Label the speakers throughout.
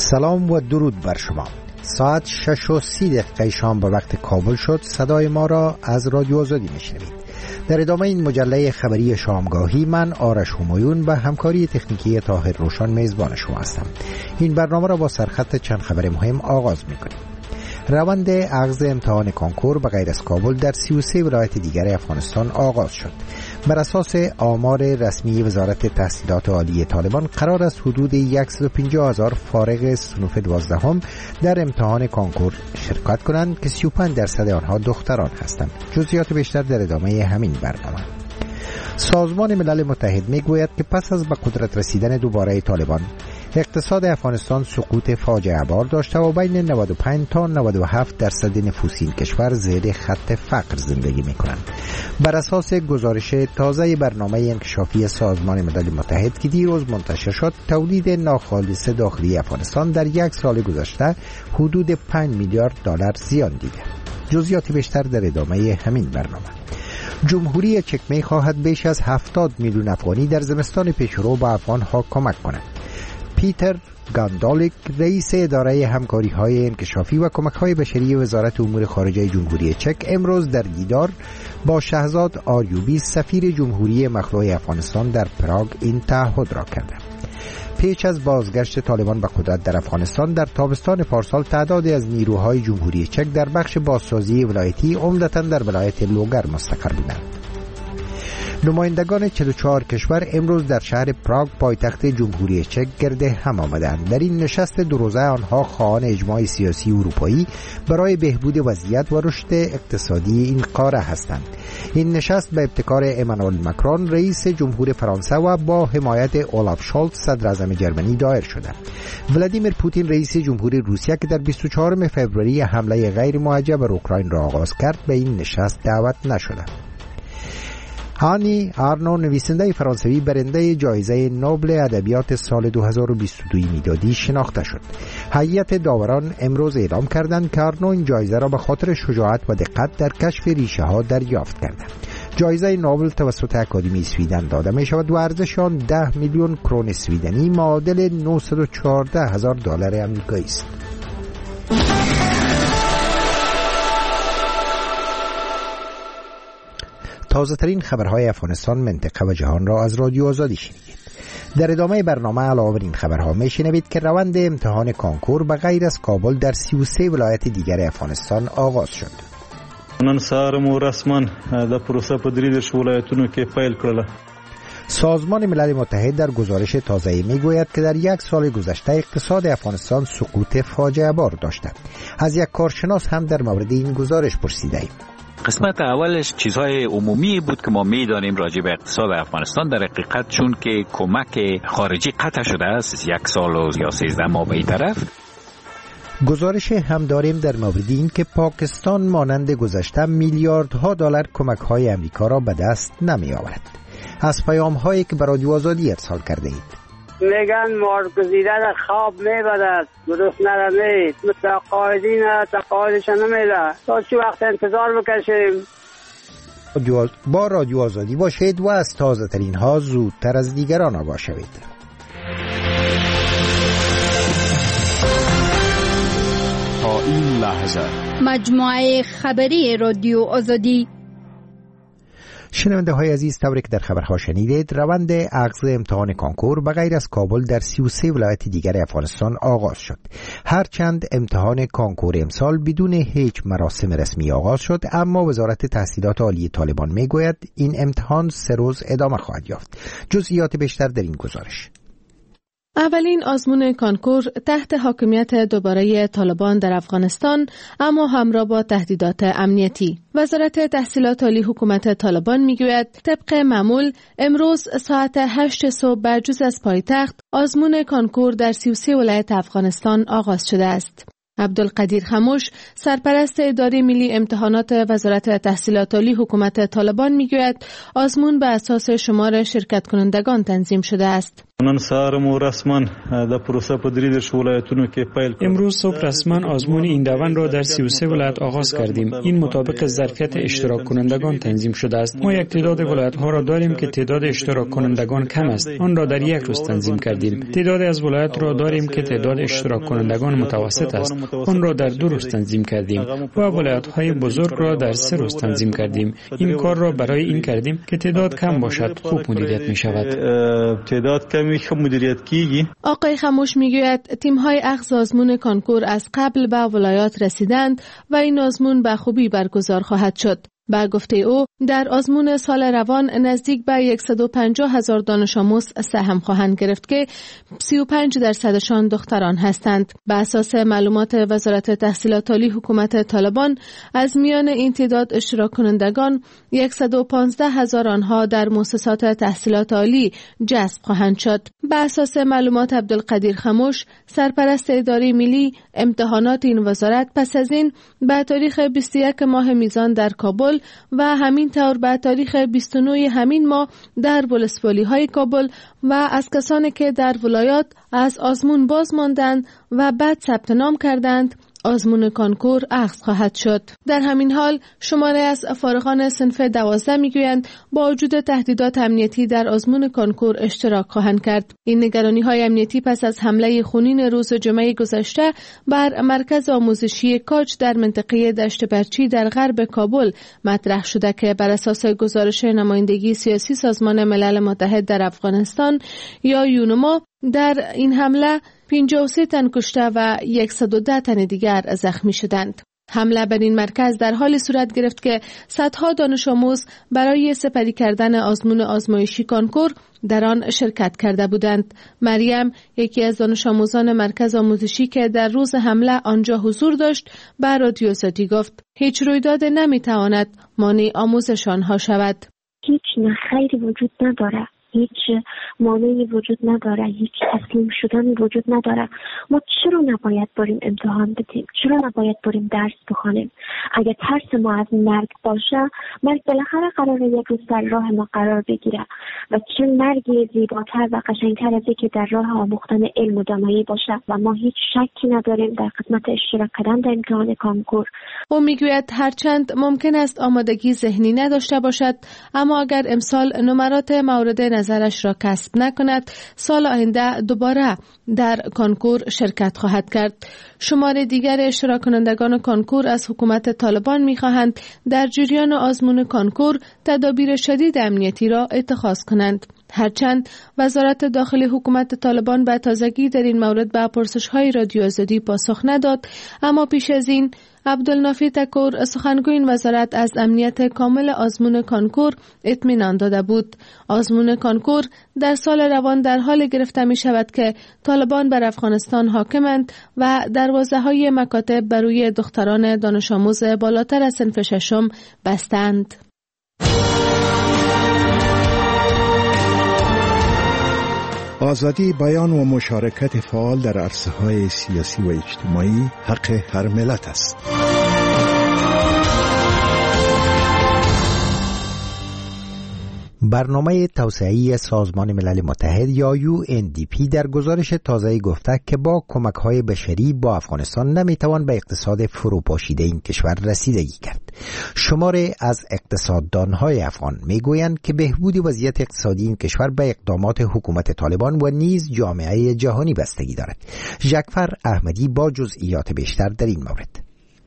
Speaker 1: سلام و درود بر شما. ساعت 6:30 شام به وقت کابل شد. صدای ما را از رادیو آزادی میشنوید. در ادامه این مجله خبری شامگاهی من آرش همایون و همکاری تکنیکی طاهر روشن میزبان شما هستم. این برنامه را با سرخط چند خبر مهم آغاز میکنیم. روند اخذ امتحان کانکور به غیر از کابل در 33 ولایت دیگر افغانستان آغاز شد. بر اساس آمار رسمی وزارت تحصیلات عالی طالبان قرار است حدود 150,000 فارغ صنف 12 در امتحان کانکور شرکت کنند که 35% آنها دختران هستند. جزئیات بیشتر در ادامه همین برنامه. سازمان ملل متحد میگوید که پس از به قدرت رسیدن دوباره طالبان اقتصاد افغانستان سقوط فاجعه بار داشته و بین 95 تا 97% نفوس این کشور زیر خط فقر زندگی می‌کنند. بر اساس گزارش تازه برنامه انکشافی سازمان ملل متحد که دیروز منتشر شد، تولید ناخالص داخلی افغانستان در یک سال گذشته حدود 5 میلیارد دلار زیان دیده. جزئیات بیشتر در ادامه همین برنامه. جمهوری چک می‌خواهد بیش از 70 میلیون افغانی در زمستان پیشرو به افغان‌ها کمک کند. پیتر گاندالیک رئیس اداره همکاری‌های انکشافی و کمک‌های بشری وزارت امور خارجه جمهوری چک امروز در دیدار با شهزاد آریوبی سفیر جمهوری مخلوع افغانستان در پراگ این تعهد را کرد. پیش از بازگشت طالبان به قدرت در افغانستان در تابستان پارسال تعدادی از نیروهای جمهوری چک در بخش بازسازی ولایتی عمدتاً در ولایت لوگر مستقر بودند. نمایندگان 44 کشور امروز در شهر پراگ پایتخت جمهوری چک گرد هم آمدند. در این نشست دو روزه آنها خواهان اجماع سیاسی اروپایی برای بهبود وضعیت و رشد اقتصادی این قاره هستند. این نشست به ابتکار امانوئل مکرون رئیس جمهور فرانسه و با حمایت اولاف شولز صدر اعظم جرمنی دایر شده. ولادیمیر پوتین رئیس جمهوری روسیه که در 24 فوریه حمله غیر موجه بر اوکراین را آغاز کرد به این نشست دعوت نشده. هانی آرنو نویسنده فرانسوی برنده جایزه نوبل ادبیات سال 2022 میلادی شناخته شد. هیئت داوران امروز اعلام کردند که آرنو این جایزه را به خاطر شجاعت و دقت در کشف ریشه ها دریافت کرده. جایزه نوبل توسط اکادمی سویدن داده می شود و ارزش آن 10 میلیون کرون سویدنی معادل 914,000 دلار آمریکایی است. تازه ترین خبرهای افغانستان، منطقه و جهان را از رادیو آزادی شنیدید. در ادامه برنامه علاوه بر این خبرها می شنوید که روند امتحان کانکور به غیر از کابل در 33 ولایت دیگر افغانستان آغاز شد.
Speaker 2: نن سهار مو رسما د پروسه په 3 ولایتونو کې پیل کړله.
Speaker 1: سازمان ملل متحد در گزارش تازه‌ای میگوید که در یک سال گذشته اقتصاد افغانستان سقوط فاجعه بار داشته. از یک کارشناس هم در مورد این گزارش پرسیدیم.
Speaker 3: قسمت اولش چیزهای عمومی بود که ما میدانیم راجع به اقتصاد افغانستان. در حقیقت چون که کمک خارجی قطع شده است 1 سال و یا 13 ماه به این طرف.
Speaker 1: گزارش هم داریم در مورد این که پاکستان مانند گذشته میلیاردها دلار کمک‌های امریکا را به دست نمی آورد. از پیام‌هایی که به رادیو آزادی ارسال کرده اید.
Speaker 4: میگن مارگزیده در خواب میبرد، درست نرمید، متقاعدین تقاعدش نمیده. تا چی وقت انتظار بکشیم؟
Speaker 1: با رادیو آزادی باشید و از تازه ترین ها زودتر از دیگران آگاه شوید.
Speaker 5: تا این لحظه
Speaker 6: مجموعه خبری رادیو آزادی.
Speaker 1: شنونده های عزیز، طوری که در خبرها شنیدید، روند اخذ امتحان کانکور به غیر از کابل در 33 ولایت دیگر افغانستان آغاز شد. هرچند امتحان کانکور امسال بدون هیچ مراسم رسمی آغاز شد، اما وزارت تحصیلات عالی طالبان میگوید این امتحان 3 روز ادامه خواهد یافت. جزئیات بیشتر در این گزارش.
Speaker 7: اولین آزمون کانکور تحت حاکمیت دوباره طالبان در افغانستان، اما همراه با تهدیدات امنیتی. وزارت تحصیلات عالی حکومت طالبان میگوید طبق معمول امروز ساعت 8 صبح به جز از پایتخت آزمون کانکور در 33 ولایت افغانستان آغاز شده است. عبدالقدیر خموش، سرپرست اداره ملی امتحانات وزارت تحصیلات عالی حکومت طالبان میگوید آزمون به اساس شمار شرکت کنندگان تنظیم شده است.
Speaker 2: نن سهار مو رسما د پروسه په 3 ولایتونو کې پیل کړ.
Speaker 8: امروز صبح رسما آزمون این روند را در 33 ولایت آغاز کردیم. این مطابق ظرفیت اشتراک کنندگان تنظیم شده است. ما یک تعداد ولایت‌ها را داریم که تعداد اشتراک کنندگان کم است. آن را در یک روز تنظیم کردیم. تعدادی از ولایت را داریم که تعداد اشتراک کنندگان متوسط است. آن را در 2 روز تنظیم کردیم و ولایت‌های بزرگ را در 3 روز تنظیم کردیم. این کار را برای این کردیم که تعداد کم باشد، خوب مدیریت می‌شود.
Speaker 2: تعداد کمی خوب مدیریت کیږي.
Speaker 7: آقای خموش میگوید تیم‌های اخذ آزمون کانکور از قبل به ولایات رسیدند و این آزمون به خوبی برگزار خواهد شد. با گفته او در آزمون سال روان نزدیک به 150,000 دانش آموز سهم خواهند گرفت که 35% دختران هستند. بر اساس معلومات وزارت تحصیلات عالی حکومت طالبان از میان این تعداد اشتراک کنندگان 115,000 آنها در مؤسسات تحصیلات عالی جذب خواهند شد. بر اساس معلومات عبدالقدیر خموش سرپرست اداره ملی امتحانات این وزارت پس از این به تاریخ 21 ماه میزان در کابل و همین طور به تاریخ 29 همین ماه در ولسوالی های کابل و از کسانی که در ولایات از آزمون باز ماندند و بعد ثبت نام کردند آزمون کانکور اخذ خواهد شد. در همین حال شماره از فارغان صنف 12 میگویند با وجود تهدیدات امنیتی در آزمون کانکور اشتراک خواهند کرد. این نگرانی های امنیتی پس از حمله خونین روز جمعه گذشته بر مرکز آموزشی کاج در منطقه دشت برچی در غرب کابل مطرح شده که بر اساس گزارش نمایندگی سیاسی سازمان ملل متحد در افغانستان یا یونما در این حمله 53 تن کشته و 110 تن دیگر زخمی شدند. حمله بر این مرکز در حالی صورت گرفت که صدها دانش آموز برای سپری کردن آزمون آزمایشی کانکور در آن شرکت کرده بودند. مریم یکی از دانش آموزان مرکز آموزشی که در روز حمله آنجا حضور داشت به رادیو آزادی گفت هیچ رویداد نمیتواند مانع آموزش آنها شود.
Speaker 9: هیچ نخیری وجود نداره. هیچ مانعی وجود نداره، هیچ تسلیم شدنی وجود نداره. ما چرا نباید بریم امتحان بدیم؟ چرا نباید بریم درس بخونیم؟ اگر ترس ما از مرگ باشه، مرگ بالاخره قراره یک روز در راه ما قرار بگیره و چه مرگی زیباتر و قشنگتر از که در راه آموختن علم و دانایی باشه و ما هیچ شکی نداریم در خدمت اشتراک کردن در امتحان کانکور.
Speaker 7: او میگوید هرچند ممکن است آمادگی ذهنی نداشته باشد، اما اگر امسال نمرات مورد نظرش را کسب نکند، سال آینده دوباره در کانکور شرکت خواهد کرد. شمار دیگر اشتراک کنندگان کانکور از حکومت طالبان می‌خواهند در جریان آزمون کانکور تدابیر شدید امنیتی را اتخاذ کنند. هرچند وزارت داخلی حکومت طالبان به تازگی در این مورد به پرسش‌های رادیو آزادی پاسخ نداد، اما پیش از این عبدالنافی تکور سخنگوی این وزارت از امنیت کامل آزمون کانکور اطمینان داده بود. آزمون کانکور در سال روان در حال گرفته می شود که طالبان بر افغانستان حاکمند و دروازه‌های مکاتب برای دختران دانش آموز بالاتر از صنف ششم بستند.
Speaker 1: آزادی بیان و مشارکت فعال در عرصه‌های سیاسی و اجتماعی حق هر ملت است. برنامه توسعه‌ای سازمان ملل متحد یا UNDP در گزارش تازه‌ای گفته که با کمک‌های بشری با افغانستان نمی‌توان به اقتصاد فروپاشیده این کشور رسیدگی کرد. شماری از اقتصاددان‌های افغان می‌گویند که بهبود وضعیت اقتصادی این کشور به اقدامات حکومت طالبان و نیز جامعه جهانی بستگی دارد. جعفر احمدی با جزئیات بیشتر در این مورد.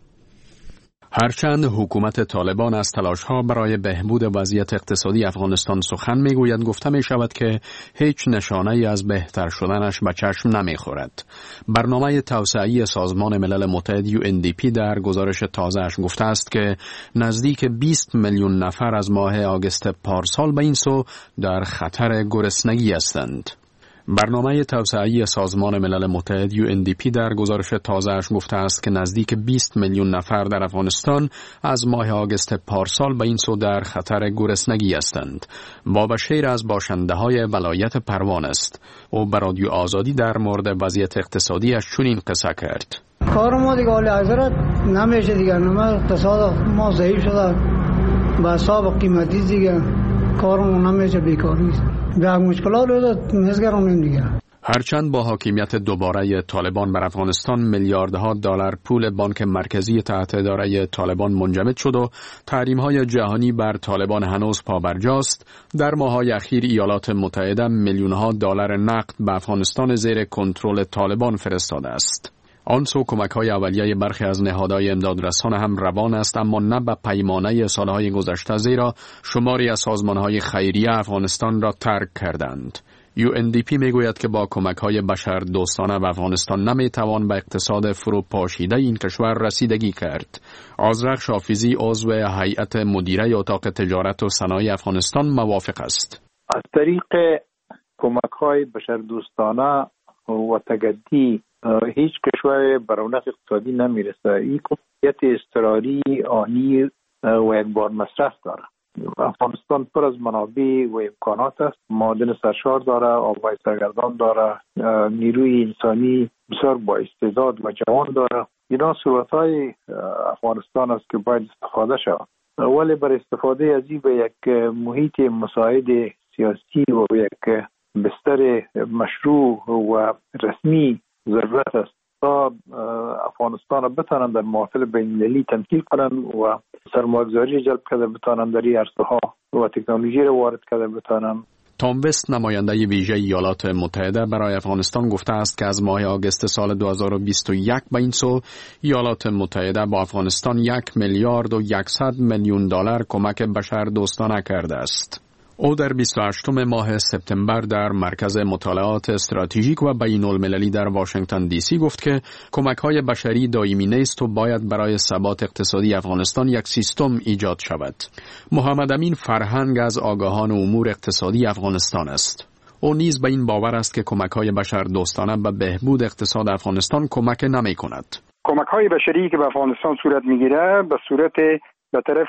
Speaker 5: هرچند حکومت طالبان از تلاش‌ها برای بهبود وضعیت اقتصادی افغانستان سخن می‌گوید، گفته می‌شود که هیچ نشانه‌ای از بهتر شدنش به چشم نمی‌خورد. برنامه توسعه‌ای سازمان ملل متحد UNDP در گزارش تازه‌اش گفته است که نزدیک 20 میلیون نفر از ماه آگوست پارسال به این سو در خطر گرسنگی هستند. برنامه توسعه‌ای سازمان ملل متحد UNDP در گزارش تازه‌اش گفته است که نزدیک 20 میلیون نفر در افغانستان از ماه آگوست پارسال به این سو در خطر گرسنگی هستند. بابا شیر از باشنده‌های ولایت پروان است. او به رادیو آزادی در مورد وضعیت اقتصادیش چنین قصه کرد.
Speaker 10: کار ما دیگه حالی حضرت نمیشه دیگه، اقتصاد ما ضعیف شده، با حساب قیمتی دیگه کارمون نمیشه، بیکاری است. به مشکلات رو نزگرانیم دیگه.
Speaker 5: هرچند با حاکمیت دوباره طالبان بر افغانستان میلیاردها دلار پول بانک مرکزی تحت اداره طالبان منجمد شد و تحریم‌های جهانی بر طالبان هنوز پابرجاست، در ماه‌های اخیر ایالات متحده میلیون‌ها دلار نقد به افغانستان زیر کنترل طالبان فرستاده است. آن سو کمک‌های اولیه برخی از نهادهای امدادرسان هم روان است، اما نه به پیمانه سالهای گذشته، زیرا شماری از سازمان‌های خیریه افغانستان را ترک کردند. UNDP میگوید که با کمک‌های بشردوستانه به افغانستان نمیتوان به اقتصاد فروپاشیده این کشور رسیدگی کرد. آذرخ شافیزی عضو هیئت مدیره اتاق تجارت و صنایع افغانستان موافق است.
Speaker 11: از طریق کمک‌های بشردوستانه و تجدی هیچ کشور به رونق اقتصادی نمیرسه. این کمیت اضطراری آنی و یک بار مصرف داره. افغانستان پر از منابع و امکانات است. معادن سرشار داره، آبهای سرگردان داره، نیروی انسانی بسیار با استعداد و جوان داره. اینا ثروت‌های افغانستان است که باید استفاده شود. ولی برای استفاده از این به یک محیط مساعد سیاسی و یک بستر مشروع و رسمی ضرورت است تا افغانستان را بتانند در محافل بین‌المللی تمثیل کنند و سرمایه‌گذاری جلب کرده بتانند در این عرصه‌ها و تکنولوژی را وارد کرده بتانند.
Speaker 5: تام وست نماینده ویژه ایالات متحده برای افغانستان گفته است که از ماه آگوست سال 2021 به این سو ایالات متحده با افغانستان 1 میلیارد و 100 میلیون دلار کمک بشردوستانه کرده است. او در 28 ماه سپتامبر در مرکز مطالعات استراتژیک و بین المللی در واشنگتن دی سی گفت که کمک‌های بشری دائمی نیست و باید برای ثبات اقتصادی افغانستان یک سیستم ایجاد شود. محمد امین فرهنگ از آگاهان امور اقتصادی افغانستان است. او نیز به این باور است که کمک‌های بشردوستانه به بهبود اقتصاد افغانستان کمک نمی‌کند.
Speaker 12: کمک‌های بشری که به افغانستان صورت می‌گیره به صورت به طرف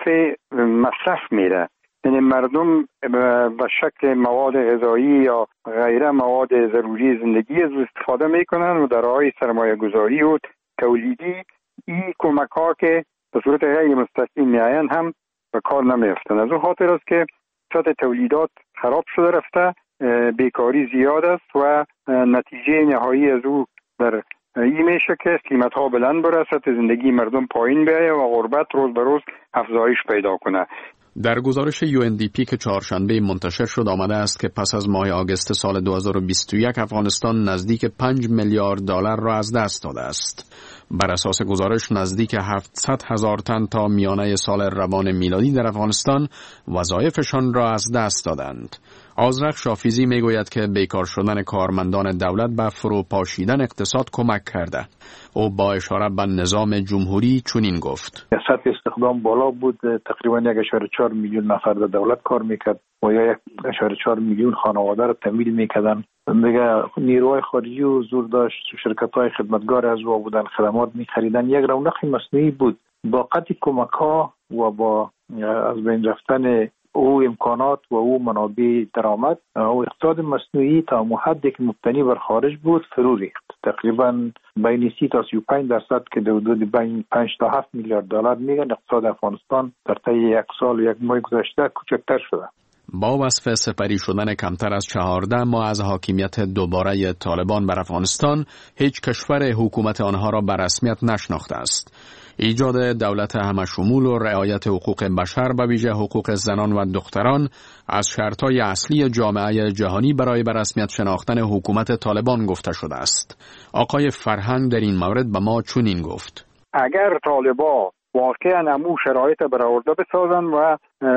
Speaker 12: مصرف میره. یعنی مردم به شکل مواد غذایی یا غیره مواد ضروری زندگی از استفاده میکنن و در راهی سرمایه گذاری و تولیدی این کمک ها که به صورت غیر مستقیم میاین هم به کار نمیفتن. از اون خاطر است که سطح تولیدات خراب شده رفته، بیکاری زیاد است و نتیجه نهایی از او در این میشه که قیمت ها بلند بره، سطح زندگی مردم پایین بیایه و غربت روز به روز افزایش پیدا کنه.
Speaker 5: در گزارش UNDP که چهارشنبه منتشر شد آمده است که پس از ماه آگوست سال 2021 افغانستان نزدیک 5 میلیارد دلار را از دست داده است. بر اساس گزارش نزدیک 700,000 تن تا میانه سال روان میلادی در افغانستان وظایفشان را از دست دادند. آذرخ شافیزی میگوید که بیکار شدن کارمندان دولت به فروپاشیدن اقتصاد کمک کرده. او با اشاره به نظام جمهوری چنین گفت:
Speaker 11: سطح استخدام بالا بود، تقریبا 1.4 میلیون نفر در دولت کار میکرد و یا 1.4 میلیون خانواده را تامین میکردن. دیگه نیروهای خارجی و زور داشت، شرکت‌های خدمتگار از او بودن، خدمات می‌خریدن. یک رونق مصنوعی بود. با قطع کمک‌ها و با از بین رفتن او امکانات و او منابع درآمد، او اقتصاد مصنوعی تا حدی که مبتنی بر خارج بود فرو ریخت. تقریبا بین 30 تا 35% که در حدود بین 5 تا 7 میلیارد دلار میگن اقتصاد افغانستان در طی یک سال و یک ماه گذشته کوچکتر شده.
Speaker 5: با وصف سپری شدن کمتر از 14 ماه از حاکمیت دوباره طالبان بر افغانستان، هیچ کشور حکومت آنها را به رسمیت نشناخته است. ایجاد دولت همشمول و رعایت حقوق بشر به ویژه حقوق زنان و دختران از شرطهای اصلی جامعه جهانی برای به رسمیت شناختن حکومت طالبان گفته شده است. آقای فرهنگ در این مورد به ما چنین گفت:
Speaker 12: اگر طالبان واقعا امو شرایط برآورده بسازن و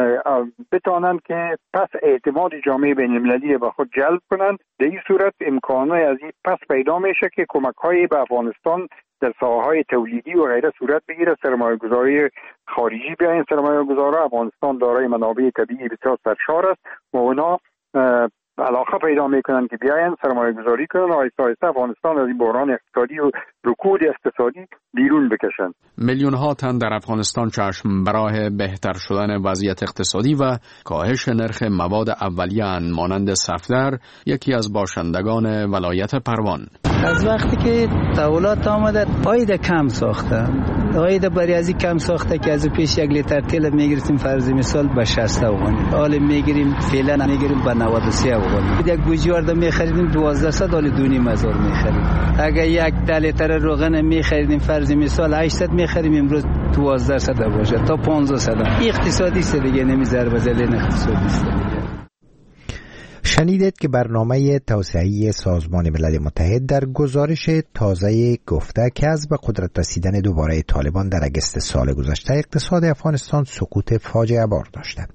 Speaker 12: بتانند که پس اعتماد جامعه بین‌المللی به خود جلب کنند، در این صورت امکانات از این پس پیدا میشه که کمک‌های به افغانستان در ساحه‌های تولیدی و غیره صورت بگیره، سرمایه‌گذاری خارجی بیاین. سرمایه‌گذاران افغانستان دارای منابع طبیعی بسیار سرشار است و اونا علاقه پیدا میکنن که بیاین سرمایه گذاری کنن و آهسته آهسته افغانستان از این بحران اقتصادی و رکود اقتصادی بیرون بکشن.
Speaker 5: میلیون ها تن در افغانستان چشم براه بهتر شدن وضعیت اقتصادی و کاهش نرخ مواد اولیه مانند صفدر یکی از باشندگان ولایت پروان.
Speaker 13: از وقتی که تحولات آمده آید کم ساخته، آید برای ازی کم ساخته که از پیش 1 لیتر تیل میگرفتیم فرض مثال به 60 افغانی، حالا میگیریم فعلا میگیریم به 93 افغانی. یک گوجه میخریدیم 1200، حالا 2500 میخریم. اگر 1 لیتر روغن میخریدیم فرض مثال 800 میخریم، امروز 1200 باشه تا 1500. اقتصادی است دیگه، نمیذاره بزلین اقتصادی است.
Speaker 1: شنیدید که برنامه توسعه‌ای سازمان ملل متحد در گزارش تازه گفته که از به قدرت رسیدن دوباره طالبان در اگست سال گذشته اقتصاد افغانستان سقوط فاجعه بار داشته.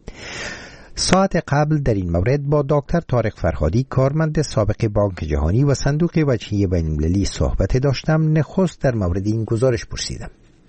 Speaker 1: ساعت قبل در این مورد با دکتر طارق فرهادی، کارمند سابق بانک جهانی و صندوق وجهی بین‌المللی صحبت داشتم. نخست در مورد این گزارش پرسیدم.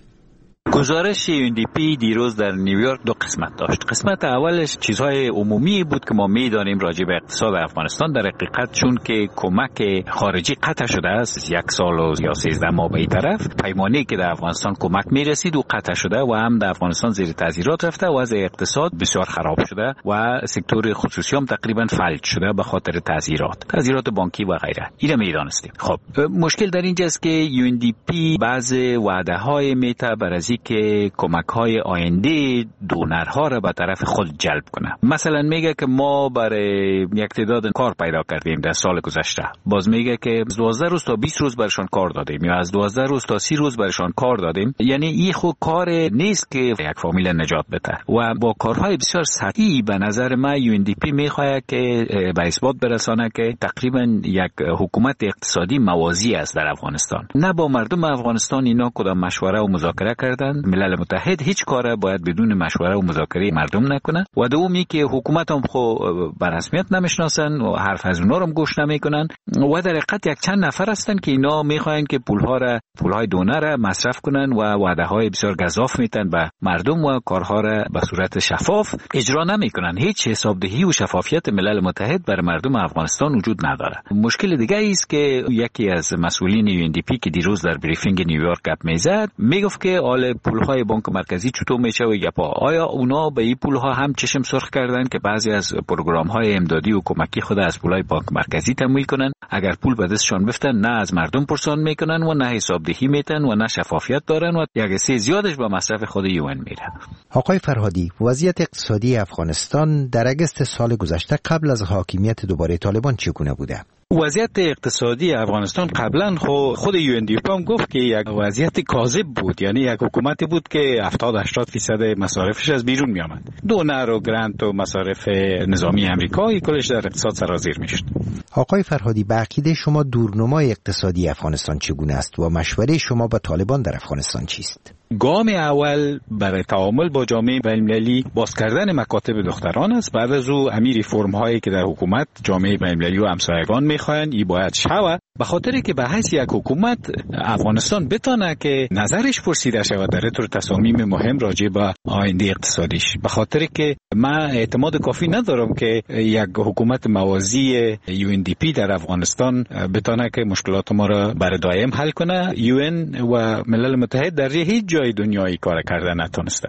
Speaker 3: گزارش UNDP دیروز در نیویورک 2 قسمت داشت. قسمت اولش چیزهای عمومی بود که ما میدانیم راجع به اقتصاد افغانستان. در حقیقت چون که کمک خارجی قطع شده است 1 سال و 13 ماه به این طرف، پیمانی که در افغانستان کمک میرسید و قطع شده و هم در افغانستان زیر تعذیرات رفته و از اقتصاد بسیار خراب شده و سکتور خصوصی هم تقریبا فلج شده به خاطر تعذیرات بانکی و غیره. اینو میدانستیم. خب مشکل در اینجاست که UNDP بعض وعده‌های میته برای که کمک‌های آینده دونرها را به طرف خود جلب کنه. مثلا میگه که ما برای یک تعداد کار پیدا کردیم در سال گذشته، باز میگه که از 12 روز تا 20 روز برشان کار دادیم یا از 12 روز تا 30 روز برشان کار دادیم. یعنی این خود کار نیست که یک فامیل نجات بده و با کارهای بسیار سطحی به نظر من UNDP میخواد که به اثبات برسانه که تقریبا یک حکومت اقتصادی موازی است در افغانستان. نه با مردم افغانستان اینا کدام مشوره و مذاکره کردن. ملل متحد هیچ کاره باید بدون مشوره و مذاکره مردم نکنه و دومی که حکومت هم خو به رسمیت نمیشناسن و حرف از اونا رو گوش نمیکنن و در حقیقت یک چند نفر هستن که اینا میخواین که پولهای دونر را مصرف کنن و وعده های بسیار گزاف میتن به مردم و کارها را به صورت شفاف اجرا نمیکنن. هیچ حسابدهی و شفافیت ملل متحد بر مردم افغانستان وجود نداره. مشکل دیگه است که یکی از مسئولین UNDP که دیروز در بریفینگ نیویورک گپ میزد میگفت که آل پولهای بانک مرکزی چطور میشه و گپا، آیا اونا به این پولها هم چشم سرخ کردن که بعضی از پروگرام‌های امدادی و کمکی خود از پولهای بانک مرکزی تمویل کنن؟ اگر پول به دستشان بفتن نه از مردم پرسان میکنن و نه حسابدهی میتن و نه شفافیت دارن و یک حصه زیادش به مصرف خود UN میره.
Speaker 1: آقای فرهادی، وضعیت اقتصادی افغانستان در اگست سال گذشته قبل از حاکمیت دوباره طالبان چگونه بوده؟
Speaker 3: وضعیت اقتصادی افغانستان قبلا خود UNDP هم گفت که یک وضعیت کاذب بود، یعنی یک حکومتی بود که 70-80% مصارفش از بیرون می آمد. دونر و گرانت و مصارف نظامی امریکایی کلش در اقتصاد سرازیر می شد.
Speaker 1: آقای فرهادی، به عقیده شما دورنمای اقتصادی افغانستان چگونه است و مشوره شما با طالبان در افغانستان چیست؟
Speaker 3: گام اول برای تعامل با جامعه بین‌المللی باز کردن مکاتب دختران است. بعد از او همین ریفرم هایی که در حکومت جامعه بین‌المللی و همسایگان میخواین ای باید شود، به خاطر که به حیث یک حکومت افغانستان بتونه که نظرش پرسیده شود در طور تصامیم مهم راجع به آینده اقتصادیش. به خاطر که من اعتماد کافی ندارم که یک حکومت موازی UNDP در افغانستان بتونه که مشکلات ما را برای دائم حل کنه. UN و ملل متحد در هیچ جای دنیایی کار کرده نتونسته.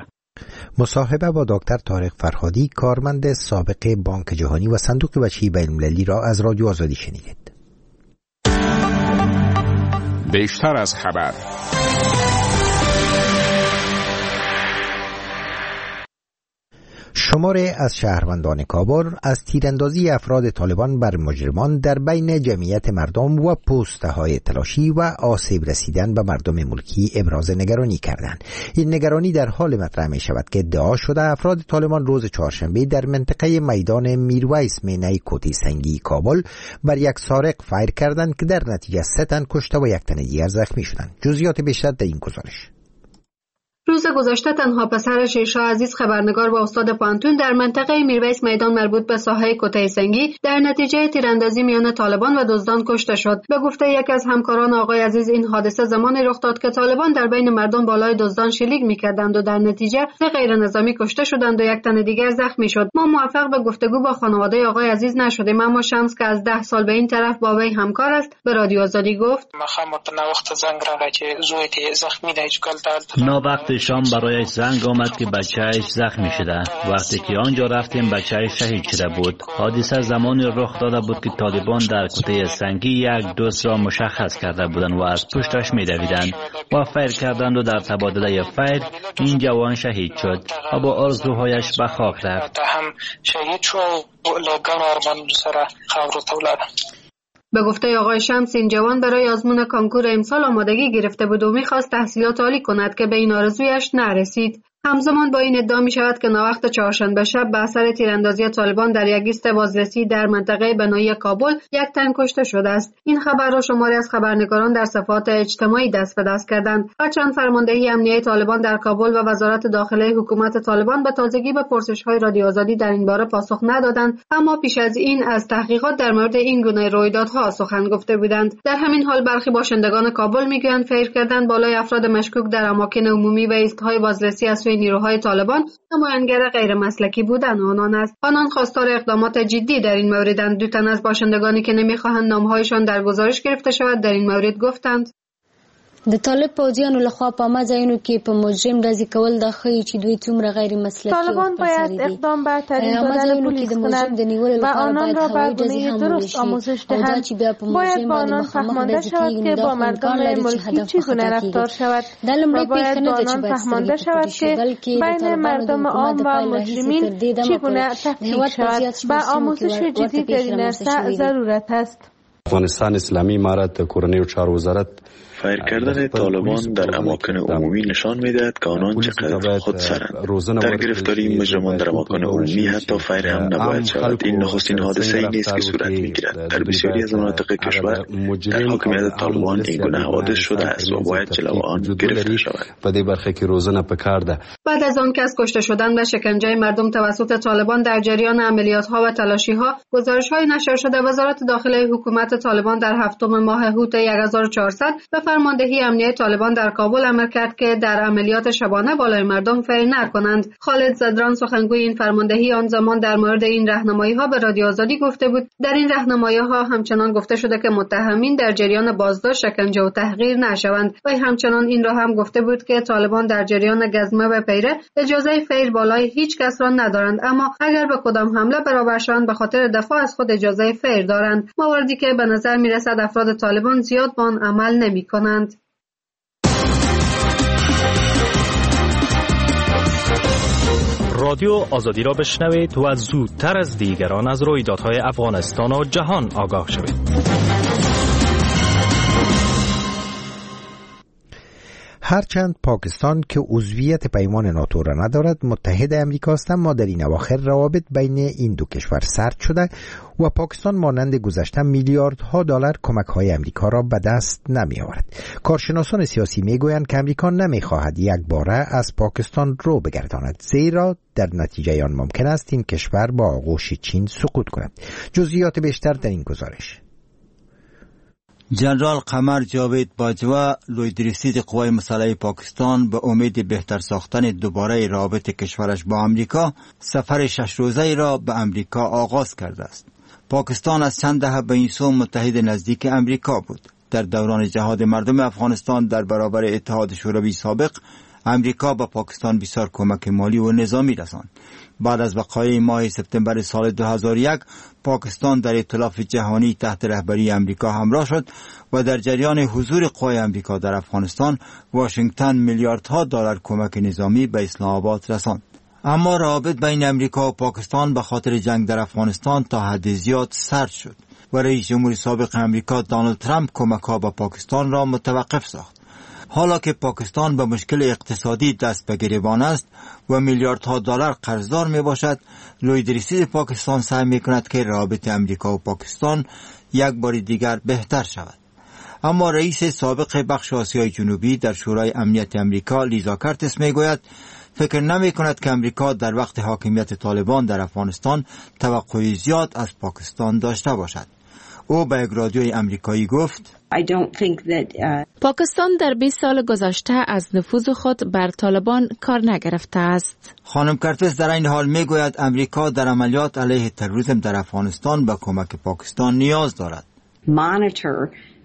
Speaker 1: مصاحبه با دکتر طارق فرهادی، کارمند سابق بانک جهانی و صندوق وجهی بین‌المللی را از رادیو آزادی شنیدید.
Speaker 5: بیشتر از خبر.
Speaker 1: شماره از شهروندان کابل از تیراندازی افراد طالبان بر مجرمان در بین جمعیت مردم و پوست‌های تلاشی و آسیب رسیدن به مردم ملکی ابراز نگرانی کردند. این نگرانی در حال مطرح می شود که ادعا شده افراد طالبان روز چهارشنبه در منطقه میدان میرویس مینای کوتی سنگی کابل بر یک سارق فایر کردند که در نتیجه 3 تن کشته و 1 تن دیگر زخمی شدند. جزئیات بیشتر در این گزارش.
Speaker 14: روز گذشته تنها پسر شیرشاه عزیز خبرنگار و استاد پانتون در منطقه میرویس میدان مربوط به ساحه کوته سنگی در نتیجه تیراندازی میان طالبان و دزدان کشته شد. به گفته یکی از همکاران آقای عزیز این حادثه زمانی رخ داد که طالبان در بین مردم بالای دزدان شلیک می‌کردند و در نتیجه 3 غیر نظامی کشته شدند و 1 تن دیگر زخمی شد. ما موفق به گفتگو با خانواده آقای عزیز نشدیم، اما شمس که از 10 سال به این طرف با وی همکار است به رادیو آزادی گفت:
Speaker 15: ما وقت زنگ را که زویت زخمی ده چکل
Speaker 16: نا وقت
Speaker 15: وقت شام برایش زنگ آمد که بچه‌اش زخمی شده. وقتی که آنجا رفتیم بچه‌اش شهید شده بود. حادثه زمانی رخ داده بود که طالبان در کوته سنگی یک دوست را مشخص کرده بودند و از پشتش می‌دویدند و فیر کردند و در تبادله فیر این جوان شهید شد و با آرزوهایش به خاک رفت.
Speaker 16: هم شهید شو لگان آرمان سره خاور تولد.
Speaker 14: به گفته آقای شمس این جوان برای آزمون کانکور امسال آمادگی گرفته بود و می‌خواست تحصیلات عالی کند که به این آرزویش نرسید. همزمان با این ادعا می شود که ناوقت چهارشنبه شب به اثر تیراندازی طالبان در یک ایست بازرسی در منطقه بنایی کابل یک تن کشته شده است. این خبر را شماری از خبرنگاران در صفحات اجتماعی دست به دست کردند. هرچند فرماندهی امنیه طالبان در کابل و وزارت داخله حکومت طالبان به تازگی به پرسش‌های رادیو آزادی در این باره پاسخ ندادند، اما پیش از این از تحقیقات در مورد این گونه رویدادها سخن گفته بودند. در همین حال برخی باشندگان کابل میگویند فکر کردند بالای افراد مشکوک در اماکن عمومی و ایستگاهای بازرسی از نیروهای طالبان نماینگر غیر مسلکی بودن آنان است. آنان خواستار اقدامات جدی در این موردند. دو تن از باشندگانی که نمیخواهند نامهایشان در گزارش گرفته شود در این مورد گفتند
Speaker 17: د طالب پوځیانو لخوا په عامه ځایونو کې په مجرم ډزې کول دا ښیي چې دوی څومره غیر مسلکي
Speaker 7: طالبان باید اقدام بر ترین بدل پلیس کند و آنان را بر گونه درست آموزش دهند. باید با آنان فهمانده شود که با مردم ملکی چگونه رفتار شود و باید با آنان فهمانده شود که بین مردم عام و مجرمین چگونه تفکیک شود. و آموزش جدی در این عرصه ضرورت است.
Speaker 18: افغانستان اسلامی امارت کورنی و چهار وزارت
Speaker 19: فایر کردن طالبان در اماکن عمومی نشان می‌دهد که آنان چقدر خودسرند. در گرفتاری مجرمان در اماکن عمومی حتی فایر هم نباید شود. این نخستین حادثه‌ای نیست که صورت می‌گیرد. در بسیاری از مناطق کشور در حاکمیت طالبان این گونه حوادث شده است و باید جلو آن گرفته شود.
Speaker 14: بعد از آن که از کشته شدن و شکنجه مردم توسط طالبان در جریان عملیات‌ها و تلاشی‌ها گزارش‌های نشر شده، وزارت داخله حکومت طالبان در هفتم ماه هوت 1400 به فرماندهی امنیه طالبان در کابل امر کرد که در عملیات شبانه بالای مردم فیر نکنند. خالد زدران سخنگوی این فرماندهی آن زمان در مورد این راهنمایی‌ها به رادیو آزادی گفته بود در این راهنمایی‌ها همچنان گفته شده که متهمین در جریان بازداشت، شکنجه و تحقیر نشوند و همچنان این را هم گفته بود که طالبان در جریان گزمه و پیره اجازه فیر بالای هیچ کس را ندارند، اما اگر به کدام حمله برابرشان به خاطر دفاع از خود اجازه فیر دارند، مواردی که به نظر می‌رسد افراد طالبان زیاد به آن عمل نمی‌کنند.
Speaker 20: رادیو آزادی را بشنوید و زودتر از دیگران از رویدادهای افغانستان و جهان آگاه شوید.
Speaker 1: هرچند پاکستان که عضویت پیمان ناتو را ندارد متحد امریکا است، اما در این اواخر روابط بین این دو کشور سرد شده و پاکستان مانند گذشته میلیاردها دلار کمک‌های امریکا را به دست نمی آورد. کارشناسان سیاسی میگویند که امریکا نمیخواهد یک باره از پاکستان رو بگرداند، زیرا در نتیجه آن ممکن است این کشور با آغوش چین سقوط کند. جزئیات بیشتر در این گزارش.
Speaker 21: جنرال قمر جاوید باجوا لویدرسید قوای مسلح پاکستان به امید بهتر ساختن دوباره رابط کشورش با امریکا سفر 6 روزه را به امریکا آغاز کرده است. پاکستان از چند دهه به این سو متحد نزدیک امریکا بود. در دوران جهاد مردم افغانستان در برابر اتحاد شوروی سابق امریکا به پاکستان بسیار کمک مالی و نظامی رساند. بعد از وقایع ماه سپتامبر سال 2001 پاکستان در ائتلاف جهانی تحت رهبری امریکا همراه شد و در جریان حضور قوای امریکا در افغانستان واشنگتن میلیاردها دلار کمک نظامی به اسلام آباد رساند. اما روابط بین امریکا و پاکستان به خاطر جنگ در افغانستان تا حد زیاد سرد شد و رئیس جمهور سابق امریکا دونالد ترامپ کمک‌ها به پاکستان را متوقف ساخت. حالا که پاکستان به مشکل اقتصادی دست به گریبان است و میلیاردها دلار قرضدار می باشد، لویدرسید پاکستان سعی می کند که روابط امریکا و پاکستان یک بار دیگر بهتر شود. اما رئیس سابق بخش آسیای جنوبی در شورای امنیت امریکا لیزا کارتس می گوید فکر نمی کند که امریکا در وقت حاکمیت طالبان در افغانستان توقعی زیاد از پاکستان داشته باشد. او به یک رادیوی امریکایی گفت
Speaker 7: پاکستان در 20 سال گذشته از نفوذ خود بر طالبان کار نگرفته است.
Speaker 21: خانم کارتس در این حال می گوید امریکا در عملیات علیه تروریسم در افغانستان به کمک پاکستان نیاز دارد.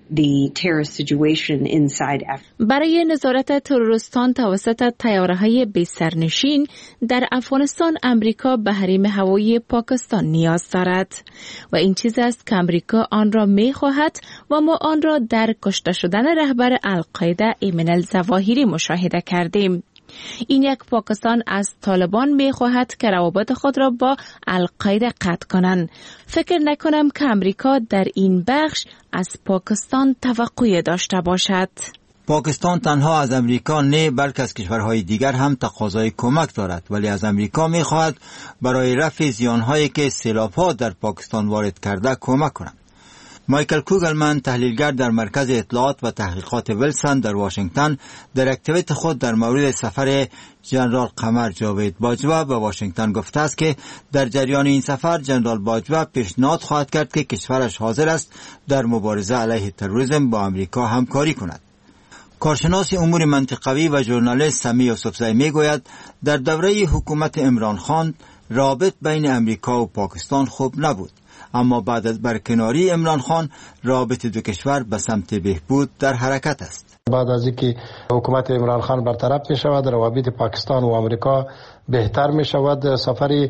Speaker 7: برای نظارت تروریستان توسط طیاره‌های بی سرنشین در افغانستان امریکا به حریم هوایی پاکستان نیاز دارد و این چیز است که امریکا آن را می‌خواهد و ما آن را در کشته شدن رهبر القاعده ایمن الظواهری مشاهده کردیم. این یک پاکستان از طالبان می‌خواهد که روابط خود را با القاعده قطع کنند. فکر نکنم که امریکا در این بخش از پاکستان توقعی داشته باشد.
Speaker 21: پاکستان تنها از امریکا نه بلکه از کشورهای دیگر هم تقاضای کمک دارد، ولی از امریکا می‌خواهد برای رفع زیان‌هایی که سیلاب‌ها در پاکستان وارد کرده کمک کند. مایکل کوگلمن، تحلیلگر در مرکز اطلاعات و تحقیقات ویلسون در واشنگتن، در اکتیویت خود در مورد سفر جنرال قمر جاوید باجوه به واشنگتن گفته است که در جریان این سفر جنرال باجوه پیشنهاد خواهد کرد که کشورش حاضر است در مبارزه علیه تروریسم با امریکا همکاری کند. کارشناس امور منطقوی و ژورنالیست سمی یوسفزئی میگوید در دوره حکومت عمران خان رابط بین امریکا و پاکستان خوب نبود، اما بعد از برکناری عمران خان رابط دو کشور به سمت بهبود در حرکت است.
Speaker 4: بعد از اینکه حکومت عمران خان برطرف می شود، روابط پاکستان و امریکا بهتر می شود. سفر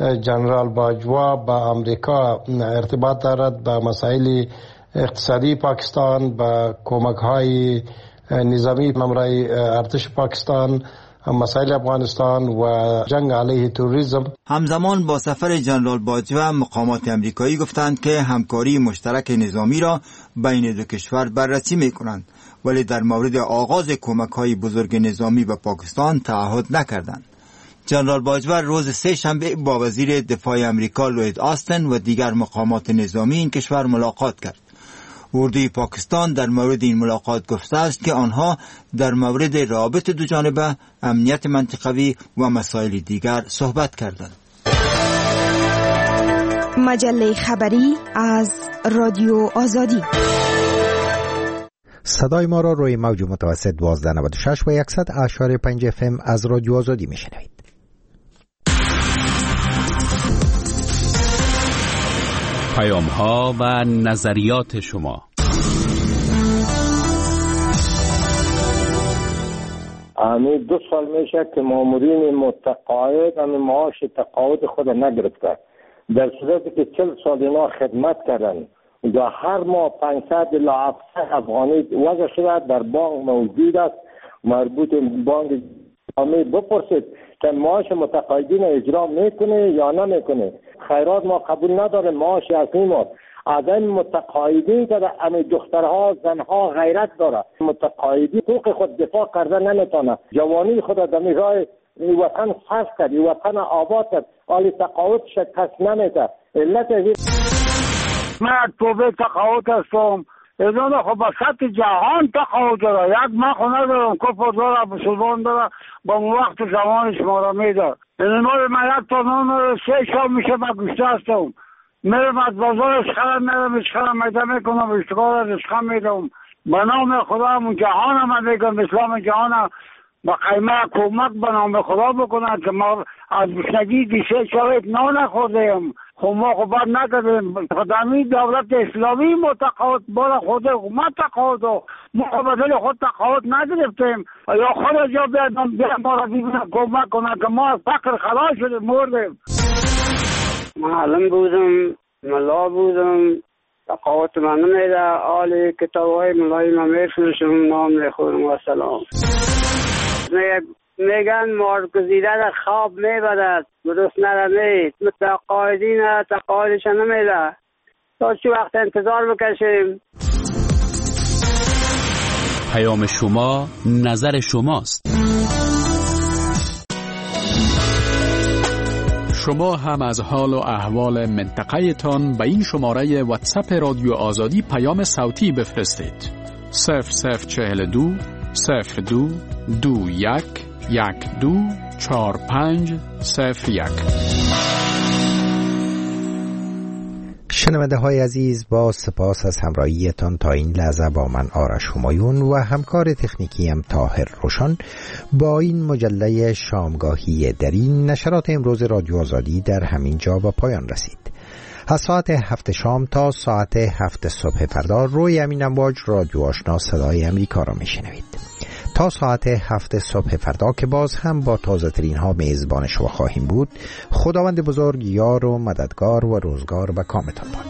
Speaker 4: جنرال باجوا با امریکا ارتباط دارد با مسائل اقتصادی پاکستان، با کمک های نظامی نمرای ارتش پاکستان، مسائل افغانستان و جنگ علیه تروریسم.
Speaker 21: همزمان با سفر جنرال باجوه مقامات امریکایی گفتند که همکاری مشترک نظامی را بین دو کشور بررسی می‌کنند، ولی در مورد آغاز کمک‌های بزرگ نظامی به پاکستان تعهد نکردند. جنرال باجوه روز سه‌شنبه با وزیر دفاع امریکا لوید آستن و دیگر مقامات نظامی این کشور ملاقات کرد. اردوی پاکستان در مورد این ملاقات گفته است که آنها در مورد روابط دو جانبه، امنیت منطقوی و مسائل دیگر صحبت کردند.
Speaker 22: مجله خبری از رادیو آزادی.
Speaker 1: صدای ما را روی موج متوسط 1296 و 100.5 FM از رادیو آزادی میشنوید.
Speaker 5: پیام‌ها و نظریات شما.
Speaker 23: همین 2 سال میشه که مامورین متقاعد همین معاش تقاعد خود نگرفته، در صورتی که 40 سال اینا خدمت کردن و هر ماه 500 الی 700 افغانی وضع شده در بانک موجود است. مربوط بانک همه بپرسید که معاش متقاعدین اجرا میکنه یا نمیکنه. خیرات ما قبول نداره، معاش اصلی ما از این متقاعدین که همه دخترها زنها غیرت داره، متقاعدی حقوق خود دفاع کرده نمیتونه، جوانی خود در راه این وطن صرف کرد، این وطن آباد کرد، حالی تقاعد شکست نمیده. علت
Speaker 24: من توبه تقاعد هستم، اینا خب با سطح جهان تقاعد داره، یک من خونه دارم، کفر داره، بسودان داره، با وقت زمان شما را میده. این من یک تا نون 3 شام میشه من گوشته هستم، میرم از بازار اشخرم میرم، اشخرم میده میکنم، اشتغال از اشخرم میدم، به نام خدا همون جهان هم میگم، اسلام جهان هم با قیمه کمک به نام خدا بکنند که ما از گشنگی 3 شاید نان نخوردیم، خب ما خب باید نکردیم. خدامی دولت اسلامی متقاعد بار خود ما تقاعد و مقابل خود تقاعد نگرفتیم، یا خود جا بیادم ما را ببینم کمک کنند که ما از فقر خلاص شدیم، مردیم.
Speaker 25: معلم بودم، ملا بودم، تقاعد من نمیده، آل کتاب های ملای من میفروشم، نام نخورم و سلام. میگن مارگزیده در خواب میبرد، درست نرمید، متقاعدین تقاعدش نمیده، تا چی وقت انتظار بکشیم؟
Speaker 5: پیام شما نظر شماست. شما هم از حال و احوال منطقه تان به این شماره واتساپ رادیو آزادی پیام صوتی بفرستید. 0042 02 21 12 45 01.
Speaker 1: شنونده های عزیز، با سپاس از همراهیتان تا این لحظه با من آرش همایون و همکار تکنیکیم طاهر روشن با این مجله شامگاهی در این نشرات امروز رادیو آزادی در همین جا به پایان رسید. از ساعت 7 شام تا ساعت 7 صبح فردا روی همین امواج رادیو آشنا صدای امریکا را میشنوید. تا ساعت 7 صبح فردا که باز هم با تازه ترین ها میزبان شما خواهیم بود. خداوند بزرگ یار و مددگار و روزگار و کامتان باد.